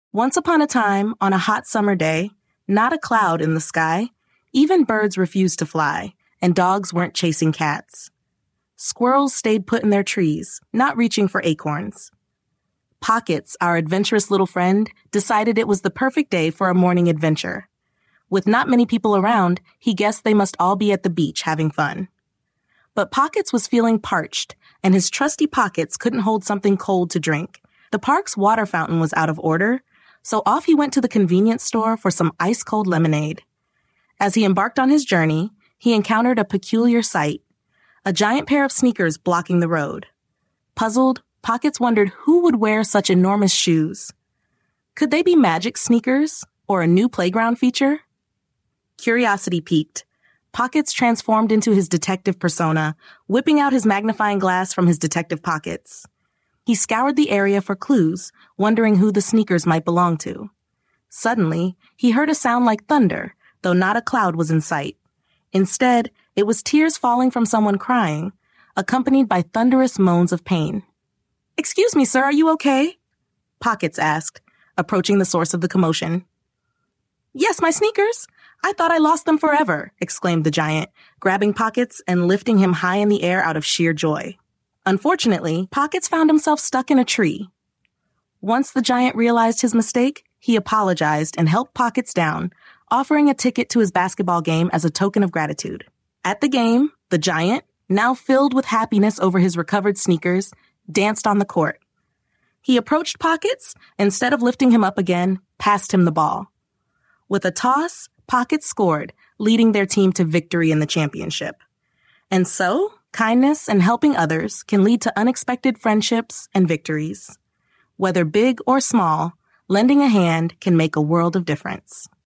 Once upon a time, on a hot summer day, not a cloud in the sky, even birds refused to fly, and dogs weren't chasing cats. Squirrels stayed put in their trees, not reaching for acorns. Pockets, our adventurous little friend, decided it was the perfect day for a morning adventure. With not many people around, he guessed they must all be at the beach having fun. But Pockets was feeling parched, and his trusty pockets couldn't hold something cold to drink. The park's water fountain was out of order, so off he went to the convenience store for some ice-cold lemonade. As he embarked on his journey, he encountered a peculiar sight, a giant pair of sneakers blocking the road. Puzzled, Pockets wondered who would wear such enormous shoes. Could they be magic sneakers or a new playground feature? Curiosity piqued. Pockets transformed into his detective persona, whipping out his magnifying glass from his detective pockets. He scoured the area for clues, wondering who the sneakers might belong to. Suddenly, he heard a sound like thunder, though not a cloud was in sight. Instead, it was tears falling from someone crying, accompanied by thunderous moans of pain. "Excuse me, sir, are you okay?" Pockets asked, approaching the source of the commotion. "Yes, my sneakers. I thought I lost them forever," exclaimed the giant, grabbing Pockets and lifting him high in the air out of sheer joy. Unfortunately, Pockets found himself stuck in a tree. Once the giant realized his mistake, he apologized and helped Pockets down, offering a ticket to his basketball game as a token of gratitude. At the game, the giant, now filled with happiness over his recovered sneakers, danced on the court. He approached Pockets, instead of lifting him up again, passed him the ball. With a toss, Pockets scored, leading their team to victory in the championship. And so, kindness and helping others can lead to unexpected friendships and victories. Whether big or small, lending a hand can make a world of difference.